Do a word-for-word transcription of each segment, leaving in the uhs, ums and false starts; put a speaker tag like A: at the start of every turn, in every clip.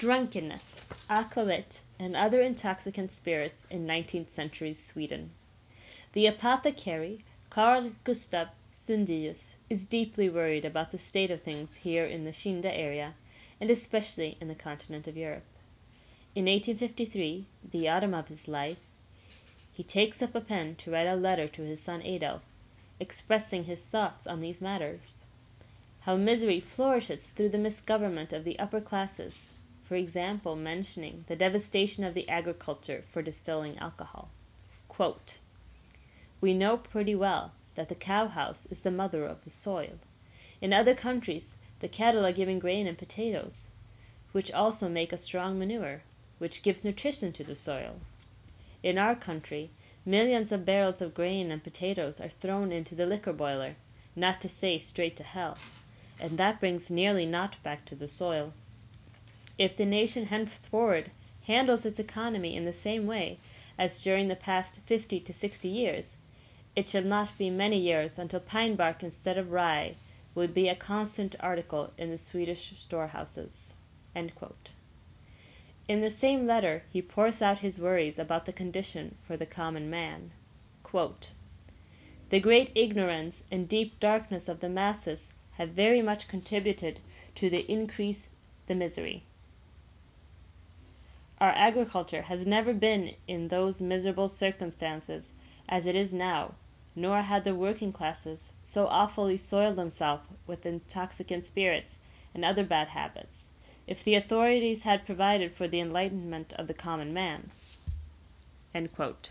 A: Drunkenness, akvavit, and other intoxicant spirits in nineteenth century Sweden. The apothecary Carl Gustav Sundius is deeply worried about the state of things here in the Kinda area, and especially in the continent of Europe. In eighteen fifty-three, the autumn of his life, he takes up a pen to write a letter to his son Adolf, expressing his thoughts on these matters. How misery flourishes through the misgovernment of the upper classes, for example, mentioning the devastation of the agriculture for distilling alcohol. Quote, "We know pretty well that the cow-house is the mother of the soil. In other countries the cattle are giving grain and potatoes, which also make a strong manure, which gives nutrition to the soil. In our country millions of barrels of grain and potatoes are thrown into the liquor boiler, not to say straight to hell, and that brings nearly naught back to the soil. If the nation henceforward handles its economy in the same way as during the past fifty to sixty years, it shall not be many years until pine bark instead of rye will be a constant article in the Swedish storehouses." End quote. In the same letter he pours out his worries about the condition for the common man. Quote, "The great ignorance and deep darkness of the masses have very much contributed to the increase the misery. Our agriculture has never been in those miserable circumstances as it is now, nor had the working classes so awfully soiled themselves with intoxicant spirits and other bad habits, if the authorities had provided for the enlightenment of the common man." End quote.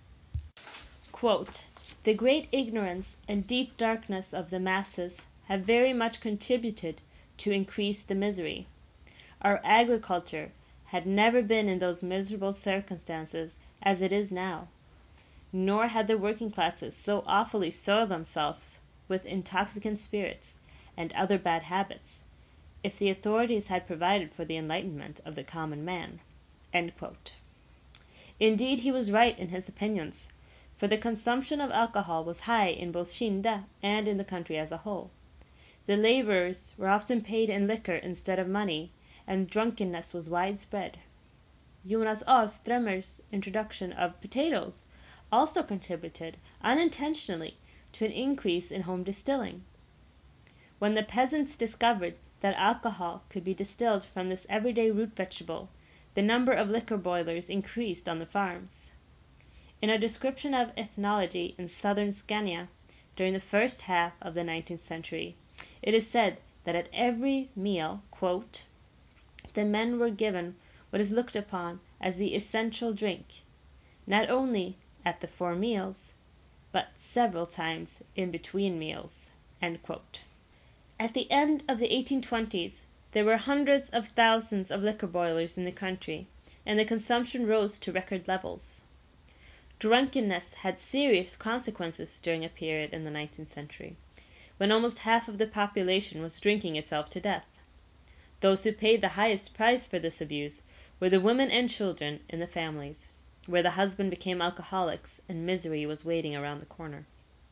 A: Quote, "The great ignorance and deep darkness of the masses have very much contributed to increase the misery. Our agriculture had never been in those miserable circumstances as it is now, nor had the working classes so awfully soiled themselves with intoxicant spirits and other bad habits, if the authorities had provided for the enlightenment of the common man." End quote. Indeed, he was right in his opinions, for the consumption of alcohol was high in both Kinda and in the country as a whole. The laborers were often paid in liquor instead of money, and drunkenness was widespread. Jonas Alströmer's introduction of potatoes also contributed unintentionally to an increase in home distilling. When the peasants discovered that alcohol could be distilled from this everyday root vegetable, the number of liquor boilers increased on the farms. In a description of ethnology in southern Scania during the first half of the nineteenth century, it is said that at every meal, quote, "the men were given what is looked upon as the essential drink, not only at the four meals, but several times in between meals." End quote. At the end of the eighteen twenties, there were hundreds of thousands of liquor boilers in the country, and the consumption rose to record levels. Drunkenness had serious consequences during a period in the nineteenth century, when almost half of the population was drinking itself to death. Those who paid the highest price for this abuse were the women and children in the families, where the husband became alcoholics and misery was waiting around the corner.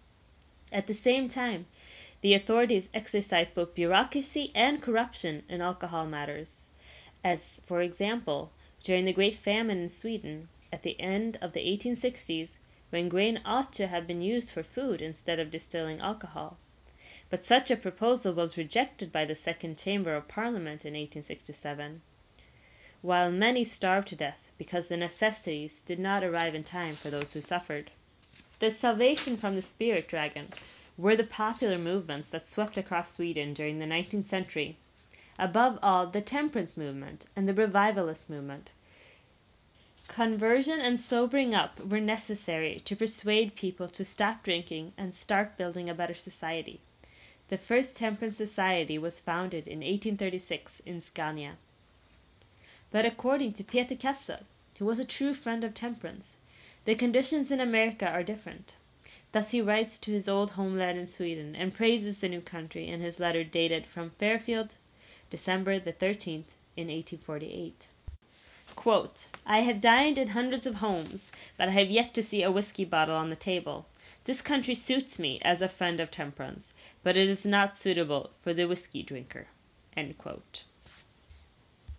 A: At the same time, the authorities exercised both bureaucracy and corruption in alcohol matters, as, for example, during the Great Famine in Sweden at the end of the eighteen sixties, when grain ought to have been used for food instead of distilling alcohol. But such a proposal was rejected by the Second Chamber of Parliament in eighteen sixty-seven, while many starved to death because the necessities did not arrive in time for those who suffered. The Salvation from the Spirit Dragon were the popular movements that swept across Sweden during the nineteenth century. Above all, the temperance movement and the revivalist movement. Conversion and sobering up were necessary to persuade people to stop drinking and start building a better society. The first temperance society was founded in eighteen thirty-six in Scania. But according to Peter Kessel, who was a true friend of temperance, the conditions in America are different. Thus he writes to his old homeland in Sweden and praises the new country in his letter dated from Fairfield, December the thirteenth, in eighteen forty-eight. Quote, "I have dined in hundreds of homes, but I have yet to see a whiskey bottle on the table. This country suits me as a friend of temperance, but it is not suitable for the whiskey drinker." End quote.